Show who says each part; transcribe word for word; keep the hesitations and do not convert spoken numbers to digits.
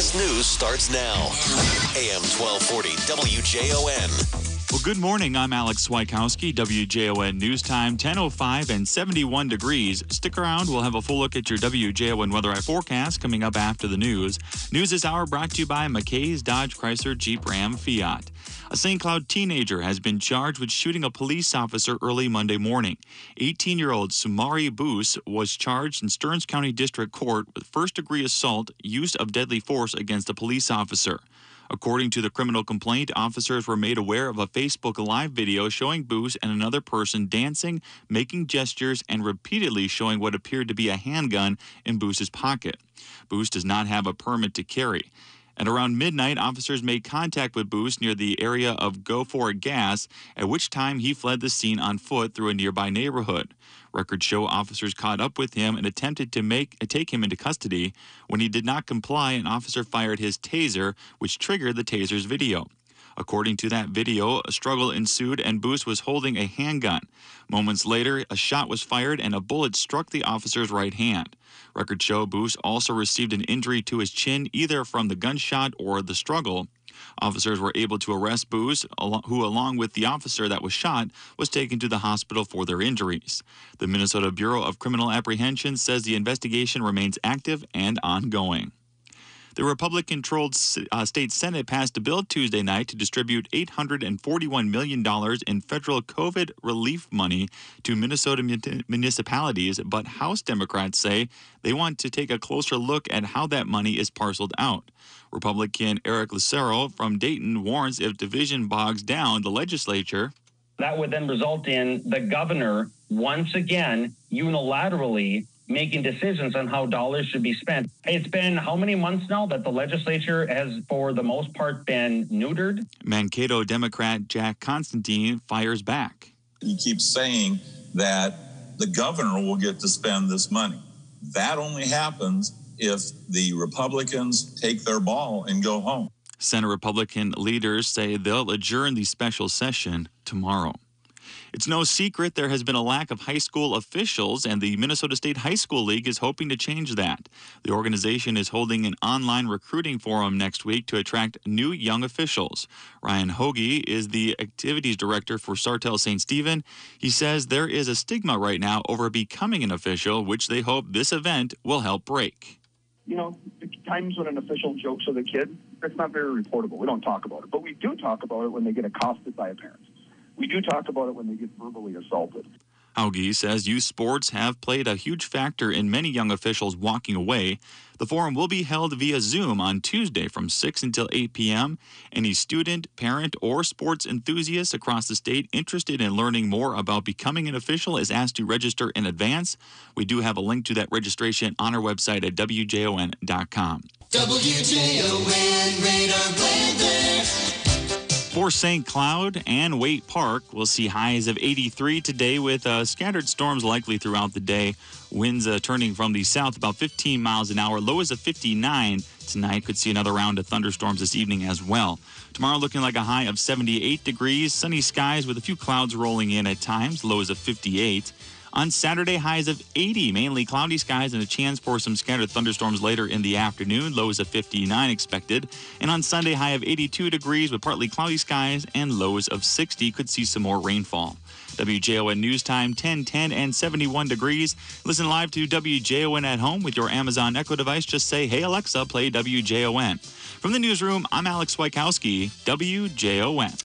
Speaker 1: latest news starts now. A M twelve forty W J O N.
Speaker 2: Well, good morning. I'm Alex Swikowski, W J O N News Time, ten oh five and seventy-one degrees. Stick around. We'll have a full look at your W J O N Weather Eye forecast coming up after the news. News this hour brought to you by McKay's Dodge Chrysler Jeep Ram Fiat. A Saint Cloud teenager has been charged with shooting a police officer early Monday morning. eighteen-year-old Sumari Boos was charged in Stearns County District Court with first-degree assault, use of deadly force against a police officer. According to the criminal complaint, officers were made aware of a Facebook Live video showing Boos and another person dancing, making gestures, and repeatedly showing what appeared to be a handgun in Boos's pocket. Boos does not have a permit to carry. At around midnight, officers made contact with Boos near the area of Go For It Gas, at which time he fled the scene on foot through a nearby neighborhood. Records show officers caught up with him and attempted to make take him into custody. When he did not comply, an officer fired his taser, which triggered the taser's video. According to that video, a struggle ensued and Boos was holding a handgun. Moments later, a shot was fired and a bullet struck the officer's right hand. Records show Boos also received an injury to his chin either from the gunshot or the struggle. Officers were able to arrest Boos, who, along with the officer that was shot, was taken to the hospital for their injuries. The Minnesota Bureau of Criminal Apprehension says the investigation remains active and ongoing. The Republican-controlled uh, state Senate passed a bill Tuesday night to distribute eight hundred forty-one million dollars in federal COVID relief money to Minnesota municipalities, but House Democrats say they want to take a closer look at how that money is parceled out. Republican Eric Lucero from Dayton warns if division bogs down the legislature,
Speaker 3: that would then result in the governor once again unilaterally making decisions on how dollars should be spent. It's been how many months now that the legislature has, for the most part, been neutered?
Speaker 2: Mankato Democrat Jack Constantine fires back.
Speaker 4: He keeps saying that the governor will get to spend this money. That only happens if the Republicans take their ball and go home.
Speaker 2: Senate Republican leaders say they'll adjourn the special session tomorrow. It's no secret there has been a lack of high school officials, and the Minnesota State High School League is hoping to change that. The organization is holding an online recruiting forum next week to attract new young officials. Ryan Hoagie is the activities director for Sartell Saint Stephen. He says there is a stigma right now over becoming an official, which they hope this event will help break.
Speaker 5: You know, the times when an official jokes with a kid, it's not very reportable. We don't talk about it. But we do talk about it when they get accosted by a parent. We do talk about it when they get verbally assaulted.
Speaker 2: Augie says youth sports have played a huge factor in many young officials walking away. The forum will be held via Zoom on Tuesday from six until eight p.m. Any student, parent, or sports enthusiast across the state interested in learning more about becoming an official is asked to register in advance. We do have a link to that registration on our website at W J O N dot com.
Speaker 6: W J O N radar weather.
Speaker 2: For Saint Cloud and Waite Park, we'll see highs of eighty-three today with uh, scattered storms likely throughout the day. Winds uh, turning from the south about fifteen miles an hour. Lows of fifty-nine tonight. Could see another round of thunderstorms this evening as well. Tomorrow looking like a high of seventy-eight degrees. Sunny skies with a few clouds rolling in at times. Lows of fifty-eight. On Saturday, highs of eighty, mainly cloudy skies and a chance for some scattered thunderstorms later in the afternoon. Lows of fifty-nine expected. And on Sunday, high of eighty-two degrees with partly cloudy skies and lows of sixty. Could see some more rainfall. W J O N News Time, ten, ten, and seventy-one degrees. Listen live to W J O N at home with your Amazon Echo device. Just say, hey, Alexa, play W J O N. From the newsroom, I'm Alex Swikowski, W J O N.